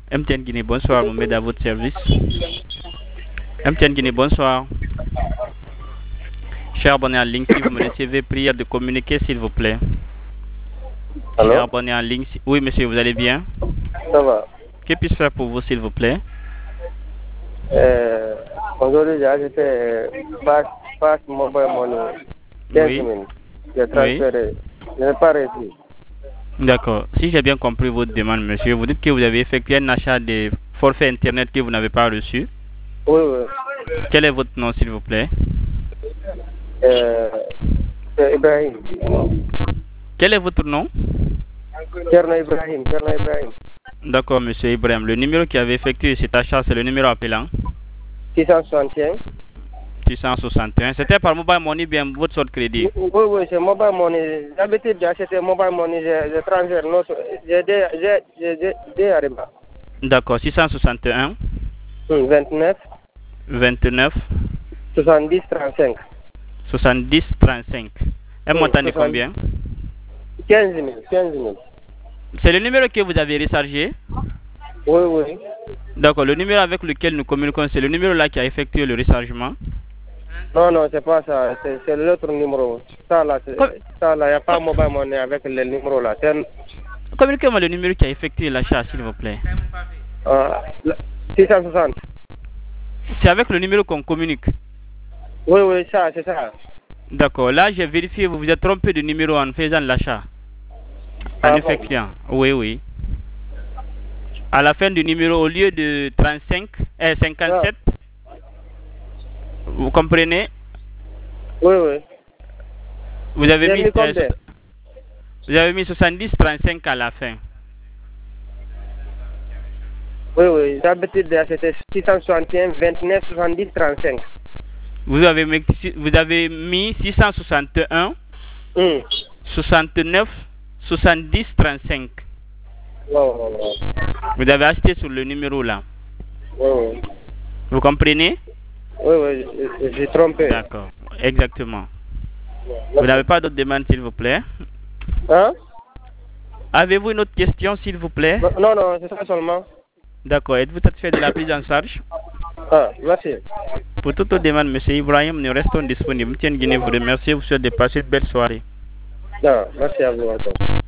MTN Guinée, bonsoir, Mohamed à votre service. MTN Guinée, bonsoir. Cher abonné en ligne, si vous me recevez, prière de communiquer, s'il vous plaît. Allô? Cher abonné en ligne, oui, monsieur, vous allez bien? Ça va. Que puis-je faire pour vous, s'il vous plaît? Aujourd'hui, j'ai ajouté Fast Mobile Money 15 Oui. 000. J'ai transféré. Je n'ai pas reçu. D'accord. Si j'ai bien compris votre demande, monsieur, vous dites que vous avez effectué un achat de forfait Internet que vous n'avez pas reçu. Oui, oui. Quel est votre nom, s'il vous plaît? C'est Ibrahim. Quel est votre nom? Cherno Ibrahim. D'accord, monsieur Ibrahim. Le numéro qui avait effectué cet achat, c'est le numéro appelant 661. 661. C'était par mobile money, bien votre sorte crédit. Oui, c'est Mobile Money. D'habitude, j'ai acheté Mobile Money, je transfère. J'ai arrivé. D'accord, 661 29 29 70 35. 70 35. Un montant de combien? 15 000. C'est le numéro que vous avez rechargé? Oui. D'accord, le numéro avec lequel nous communiquons, c'est le numéro là qui a effectué le rechargement? Non, c'est pas ça. C'est l'autre numéro. Ça là, il n'y a pas Mobile Money avec le numéro là. Communiquez-moi le numéro qui a effectué l'achat, s'il vous plaît. 660. C'est avec le numéro qu'on communique? Oui, c'est ça. D'accord, là j'ai vérifié, vous vous êtes trompé de numéro en faisant l'achat. En effectuant, oui. À la fin du numéro, au lieu de 57, vous comprenez? Oui. Vous avez mis 70 35 à la fin. Oui. D'habitude, c'était 661 29 70 35. Vous avez mis 661 69 70 35. Non. Vous avez acheté sur le numéro là. Oui. Vous comprenez? Oui, j'ai trompé. D'accord, exactement. Vous n'avez pas d'autres demandes, s'il vous plaît? Hein? Avez-vous une autre question, s'il vous plaît? Non, c'est ça seulement. D'accord, êtes-vous satisfait de la prise en charge? Merci. Pour toute autre demande, M. Ibrahim, nous restons disponibles. Tiens Guinée vous remercie, vous souhaite de passer une belle soirée. Merci à vous encore.